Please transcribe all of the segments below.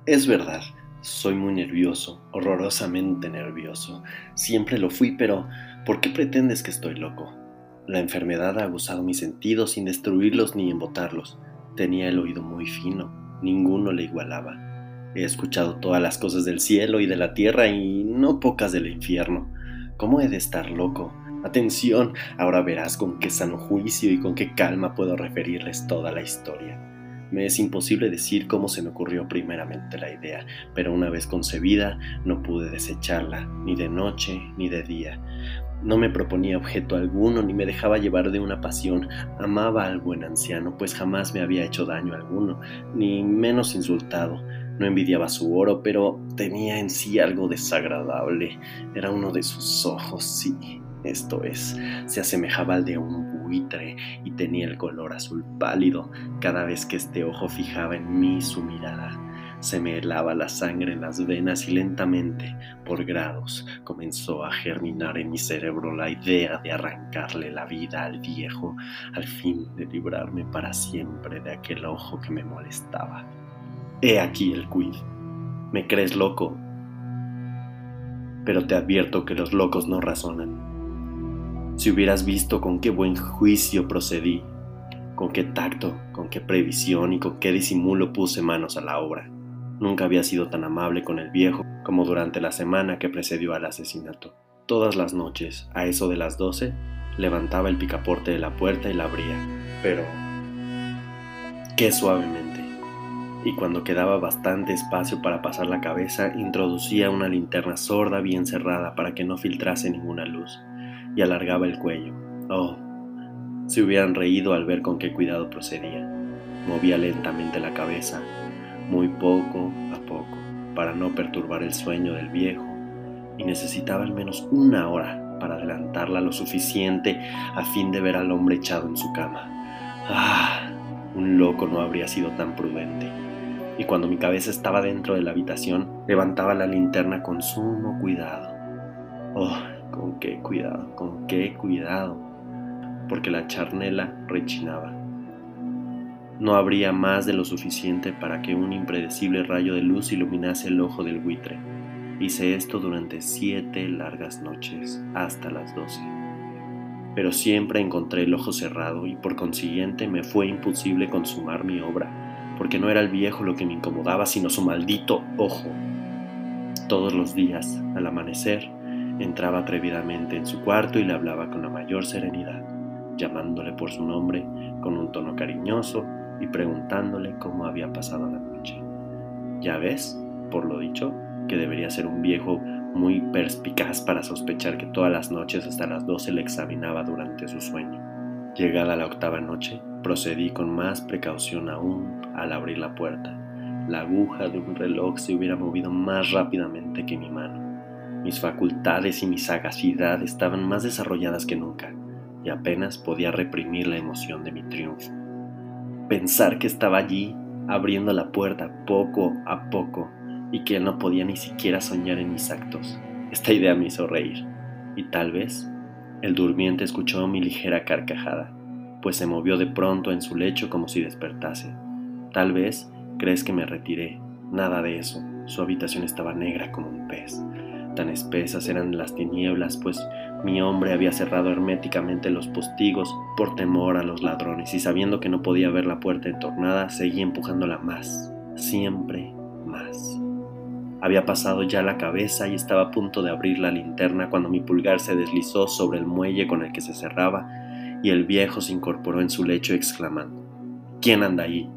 Es verdad, soy muy nervioso, horrorosamente nervioso. Siempre lo fui, pero ¿por qué pretendes que estoy loco? La enfermedad ha aguzado mis sentidos sin destruirlos ni embotarlos. Tenía el oído muy fino, ninguno le igualaba. He escuchado todas las cosas del cielo y de la tierra y no pocas del infierno. ¿Cómo he de estar loco? Atención, ahora verás con qué sano juicio y con qué calma puedo referirles toda la historia. Me es imposible decir cómo se me ocurrió primeramente la idea, pero una vez concebida no pude desecharla, ni de noche ni de día. No me proponía objeto alguno, ni me dejaba llevar de una pasión. Amaba al buen anciano, pues jamás me había hecho daño alguno, ni menos insultado. No envidiaba su oro, pero tenía en sí algo desagradable. Era uno de sus ojos, sí, esto es, se asemejaba al de un buitre y tenía el color azul pálido. Cada vez que este ojo fijaba en mí su mirada, se me helaba la sangre en las venas y lentamente, por grados, comenzó a germinar en mi cerebro la idea de arrancarle la vida al viejo, al fin de librarme para siempre de aquel ojo que me molestaba. He aquí el quid. Me crees loco, pero te advierto que los locos no razonan. Si hubieras visto con qué buen juicio procedí, con qué tacto, con qué previsión y con qué disimulo puse manos a la obra. Nunca había sido tan amable con el viejo como durante la semana que precedió al asesinato. Todas las noches, a eso de las 12, levantaba el picaporte de la puerta y la abría, pero qué suavemente. Y cuando quedaba bastante espacio para pasar la cabeza, introducía una linterna sorda bien cerrada para que no filtrase ninguna luz, y alargaba el cuello. Oh, se hubieran reído al ver con qué cuidado procedía. Movía lentamente la cabeza, muy poco a poco, para no perturbar el sueño del viejo, y necesitaba al menos una hora para adelantarla lo suficiente a fin de ver al hombre echado en su cama. ¡Ah! Un loco no habría sido tan prudente. Y cuando mi cabeza estaba dentro de la habitación, levantaba la linterna con sumo cuidado. ¡Oh! Con qué cuidado, con qué cuidado, porque la charnela rechinaba. No habría más de lo suficiente para que un impredecible rayo de luz iluminase el ojo del buitre. Hice esto durante 7 largas noches, hasta las 12. Pero siempre encontré el ojo cerrado y por consiguiente me fue imposible consumar mi obra, porque no era el viejo lo que me incomodaba, sino su maldito ojo. Todos los días, al amanecer, entraba atrevidamente en su cuarto y le hablaba con la mayor serenidad, llamándole por su nombre con un tono cariñoso y preguntándole cómo había pasado la noche. Ya ves, por lo dicho, que debería ser un viejo muy perspicaz para sospechar que todas las noches hasta las 12 le examinaba durante su sueño. Llegada la 8ª noche, procedí con más precaución aún al abrir la puerta. La aguja de un reloj se hubiera movido más rápidamente que mi mano. Mis facultades y mi sagacidad estaban más desarrolladas que nunca, y apenas podía reprimir la emoción de mi triunfo. Pensar que estaba allí, abriendo la puerta poco a poco, y que él no podía ni siquiera soñar en mis actos. Esta idea me hizo reír, y tal vez el durmiente escuchó mi ligera carcajada, pues se movió de pronto en su lecho como si despertase. Tal vez crees que me retiré. Nada de eso. Su habitación estaba negra como un pez. Tan espesas eran las tinieblas, pues mi hombre había cerrado herméticamente los postigos por temor a los ladrones, y sabiendo que no podía ver la puerta entornada, seguía empujándola más, siempre más. Había pasado ya la cabeza y estaba a punto de abrir la linterna cuando mi pulgar se deslizó sobre el muelle con el que se cerraba y el viejo se incorporó en su lecho exclamando: ¿Quién anda ahí?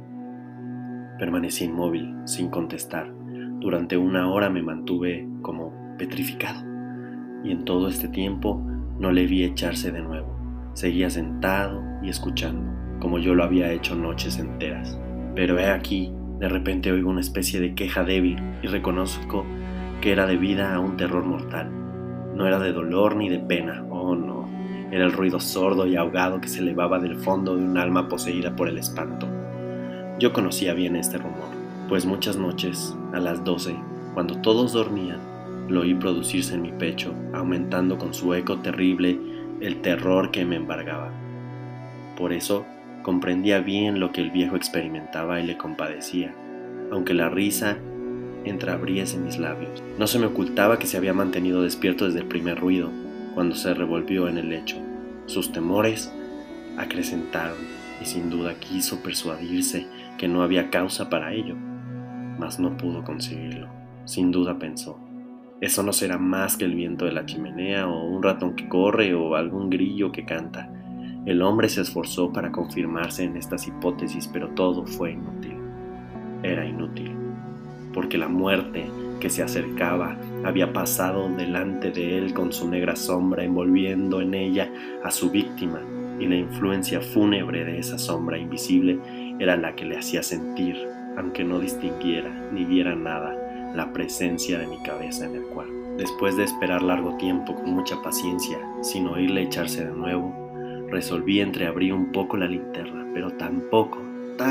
Permanecí inmóvil, sin contestar. Durante una hora me mantuve como petrificado, y en todo este tiempo no le vi echarse de nuevo. Seguía sentado y escuchando, como yo lo había hecho noches enteras. Pero he aquí, de repente oigo una especie de queja débil y reconozco que era debida a un terror mortal. No era de dolor ni de pena, oh no, era el ruido sordo y ahogado que se elevaba del fondo de un alma poseída por el espanto. Yo conocía bien este rumor, pues muchas noches, a las 12, cuando todos dormían, lo oí producirse en mi pecho, aumentando con su eco terrible el terror que me embargaba. Por eso comprendía bien lo que el viejo experimentaba y le compadecía. aunque la risa entreabriese mis labios. No se me ocultaba que se había mantenido despierto desde el primer ruido, cuando se revolvió en el lecho. Sus temores acrecentaron y sin duda quiso persuadirse que no había causa para ello, mas no pudo conseguirlo. Sin duda pensó: eso no será más que el viento de la chimenea, o un ratón que corre, o algún grillo que canta. El hombre se esforzó para confirmarse en estas hipótesis, pero todo fue inútil. Era inútil, porque la muerte que se acercaba había pasado delante de él con su negra sombra, envolviendo en ella a su víctima, y la influencia fúnebre de esa sombra invisible era la que le hacía sentir, aunque no distinguiera ni viera nada, la presencia de mi cabeza en el cuarto. Después de esperar largo tiempo con mucha paciencia, sin oírle echarse de nuevo, resolví entreabrir un poco la linterna, pero tan poco,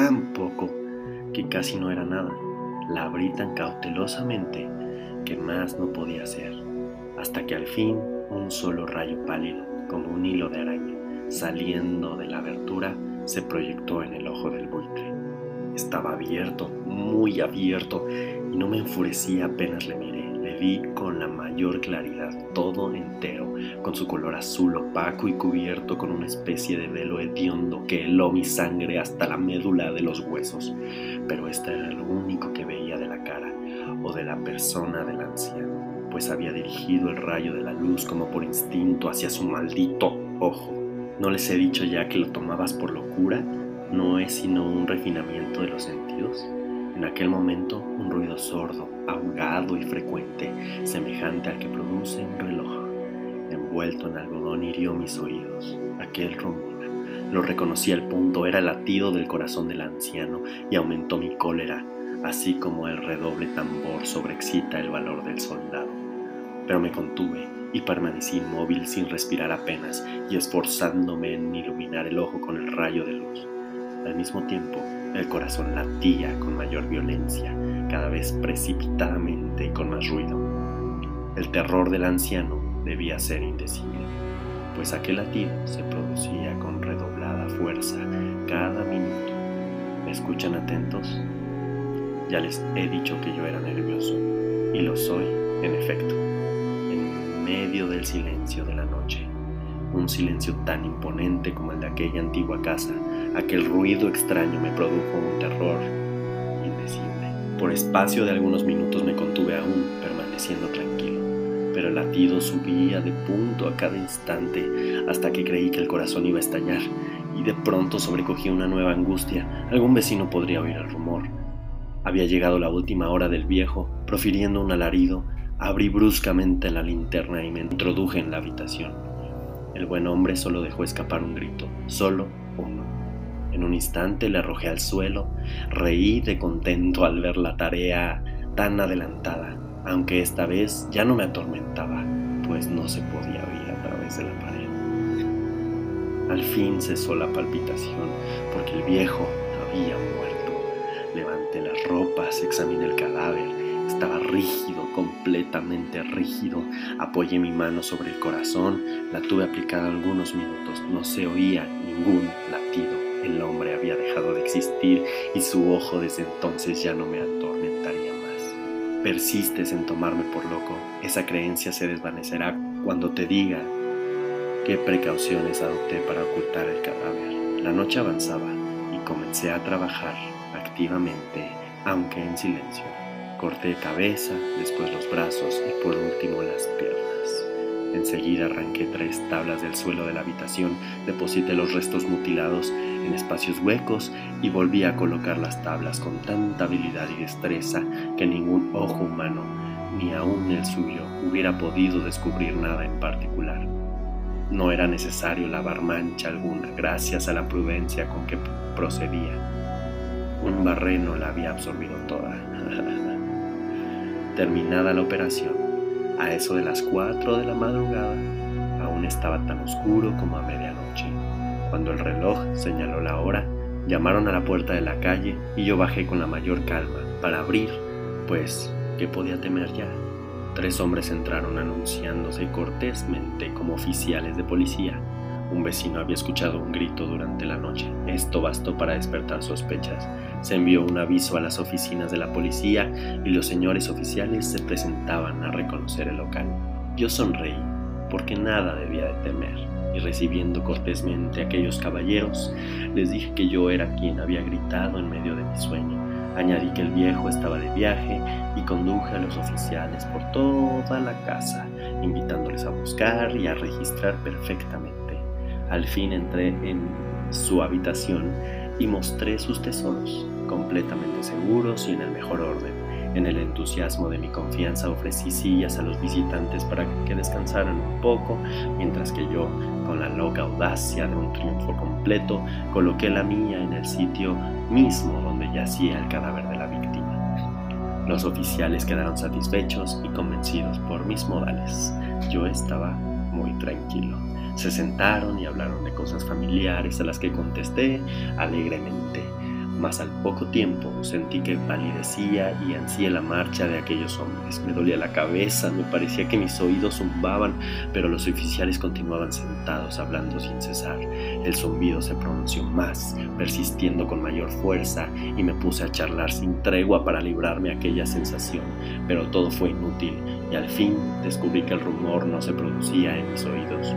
que casi no era nada. La abrí tan cautelosamente que más no podía hacer, hasta que al fin un solo rayo pálido, como un hilo de araña, saliendo de la abertura, se proyectó en el ojo del buitre. Estaba abierto, muy abierto, y no me enfurecí apenas le miré. Le vi con la mayor claridad, todo entero, con su color azul opaco y cubierto con una especie de velo hediondo que heló mi sangre hasta la médula de los huesos. Pero esto era lo único que veía de la cara o de la persona del anciano, pues había dirigido el rayo de la luz como por instinto hacia su maldito ojo. ¿No les he dicho ya que lo tomabas por locura? ¿No es sino un refinamiento de los sentidos? En aquel momento, un ruido sordo, ahogado y frecuente, semejante al que produce un reloj, envuelto en algodón, hirió mis oídos. Aquel rumor, lo reconocí al punto, era el latido del corazón del anciano, y aumentó mi cólera, así como el redoble tambor sobreexcita el valor del soldado. Pero me contuve y permanecí inmóvil, sin respirar apenas, y esforzándome en iluminar el ojo con el rayo de luz. Al mismo tiempo, el corazón latía con mayor violencia, cada vez precipitadamente y con más ruido. El terror del anciano debía ser indecible, pues aquel latido se producía con redoblada fuerza cada minuto. ¿Me escuchan atentos? Ya les he dicho que yo era nervioso, y lo soy, en efecto, en medio del silencio de la noche. Un silencio tan imponente como el de aquella antigua casa. Aquel ruido extraño me produjo un terror indecible. Por espacio de algunos minutos me contuve aún, permaneciendo tranquilo, pero el latido subía de punto a cada instante hasta que creí que el corazón iba a estallar, y de pronto sobrecogí una nueva angustia. Algún vecino podría oír el rumor. Había llegado la última hora del viejo. Profiriendo un alarido, abrí bruscamente la linterna y me introduje en la habitación. El buen hombre solo dejó escapar un grito, solo uno. En un instante le arrojé al suelo, reí de contento al ver la tarea tan adelantada, aunque esta vez ya no me atormentaba, pues no se podía oír a través de la pared. Al fin cesó la palpitación, porque el viejo había muerto. Levanté las ropas, examiné el cadáver. Estaba rígido, completamente rígido. Apoyé mi mano sobre el corazón, la tuve aplicada algunos minutos. No se oía ningún latido. El hombre había dejado de existir y su ojo desde entonces ya no me atormentaría más. Persistes en tomarme por loco. Esa creencia se desvanecerá cuando te diga qué precauciones adopté para ocultar el cadáver. La noche avanzaba y comencé a trabajar activamente, aunque en silencio. Corté cabeza, después los brazos y por último las piernas. Enseguida arranqué 3 tablas del suelo de la habitación, deposité los restos mutilados en espacios huecos y volví a colocar las tablas con tanta habilidad y destreza que ningún ojo humano, ni aun el suyo, hubiera podido descubrir nada en particular. No era necesario lavar mancha alguna, gracias a la prudencia con que procedía. Un barreno la había absorbido toda. Terminada la operación, a eso de las 4 de la madrugada, aún estaba tan oscuro como a medianoche. Cuando el reloj señaló la hora, llamaron a la puerta de la calle y yo bajé con la mayor calma para abrir, pues, ¿qué podía temer ya? 3 hombres entraron anunciándose cortésmente como oficiales de policía. Un vecino había escuchado un grito durante la noche. Esto bastó para despertar sospechas, Se envió un aviso a las oficinas de la policía y los señores oficiales se presentaban a reconocer el local. Yo sonreí, porque nada debía de temer, y recibiendo cortésmente a aquellos caballeros, les dije que yo era quien había gritado en medio de mi sueño. Añadí que el viejo estaba de viaje y conduje a los oficiales por toda la casa, invitándoles a buscar y a registrar perfectamente. Al fin entré en su habitación y mostré sus tesoros, completamente seguros y en el mejor orden. En el entusiasmo de mi confianza ofrecí sillas a los visitantes para que descansaran un poco, mientras que yo, con la loca audacia de un triunfo completo, coloqué la mía en el sitio mismo donde yacía el cadáver de la víctima. Los oficiales quedaron satisfechos y convencidos por mis modales. Yo estaba muy tranquilo. Se sentaron y hablaron de cosas familiares a las que contesté alegremente. Mas al poco tiempo sentí que palidecía y ansié la marcha de aquellos hombres. Me dolía la cabeza, me parecía que mis oídos zumbaban, pero los oficiales continuaban sentados hablando sin cesar. El zumbido se pronunció más, persistiendo con mayor fuerza, y me puse a charlar sin tregua para librarme aquella sensación, pero todo fue inútil, y al fin descubrí que el rumor no se producía en mis oídos.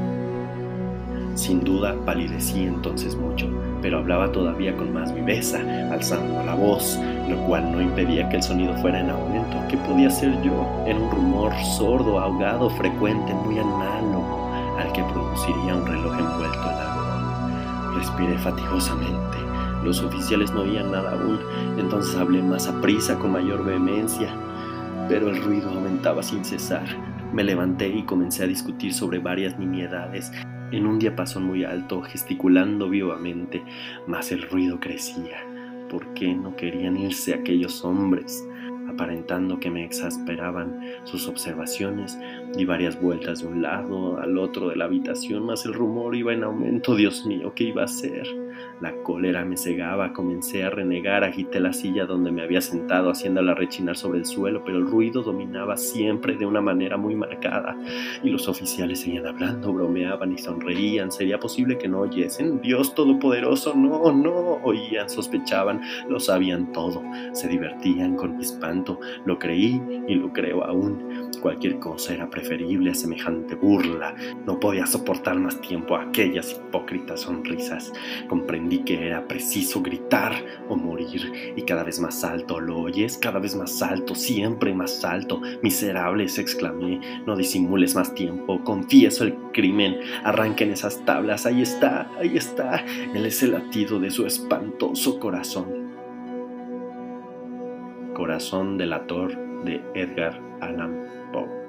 Sin duda palidecí entonces mucho, pero hablaba todavía con más viveza, alzando la voz, lo cual no impedía que el sonido fuera en aumento. ¿Qué podía ser yo? Era un rumor sordo, ahogado, frecuente, muy análogo al que produciría un reloj envuelto en algodón. Respiré fatigosamente. Los oficiales no oían nada aún, entonces hablé más aprisa, con mayor vehemencia, pero el ruido aumentaba sin cesar. Me levanté y comencé a discutir sobre varias nimiedades en un diapasón muy alto, gesticulando vivamente, mas el ruido crecía. ¿Por qué no querían irse aquellos hombres? Aparentando que me exasperaban sus observaciones, di varias vueltas de un lado al otro de la habitación, mas el rumor iba en aumento. Dios mío, ¿qué iba a hacer? La cólera me cegaba, comencé a renegar, agité la silla donde me había sentado, haciéndola rechinar sobre el suelo, pero el ruido dominaba siempre de una manera muy marcada, y los oficiales seguían hablando, bromeaban y sonreían. ¿Sería posible que no oyesen? Dios Todopoderoso, no oían, sospechaban, lo sabían todo, se divertían con mi espanto. Lo creí y lo creo aún. Cualquier cosa era preferible a semejante burla. No podía soportar más tiempo aquellas hipócritas sonrisas. Comprendí que era preciso gritar o morir, y cada vez más alto. ¿Lo oyes? Cada vez más alto, siempre más alto. Miserables, exclamé, no disimules más tiempo, confieso el crimen, arranquen esas tablas, ahí está, él es el latido de su espantoso corazón. Corazón delator de Edgar Allan Poe.